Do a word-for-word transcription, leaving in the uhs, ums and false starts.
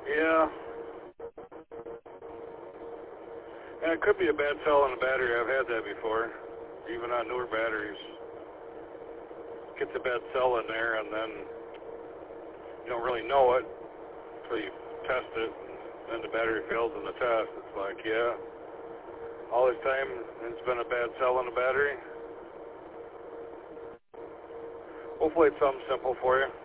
Yeah. And it could be a bad cell in the battery. I've had that before. Even on newer batteries. Gets a bad cell in there and then you don't really know it until you test it. And the battery fails in the test. It's like, yeah, all this time it's been a bad cell in the battery. Hopefully it's something simple for you.